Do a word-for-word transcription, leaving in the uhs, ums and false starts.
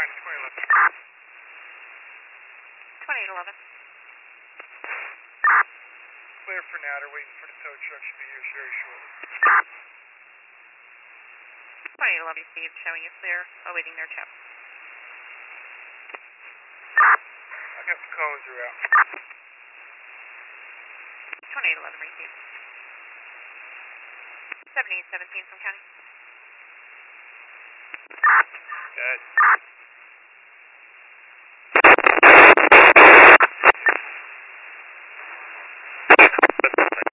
nine, twenty eleven. twenty-eight eleven. Clear for now. They're waiting for the tow truck. Should be here very shortly. twenty-eight eleven received, showing you clear, awaiting their tow. I got the cones are out. twenty-eight eleven received. seventy-eight seventeen from county. Good.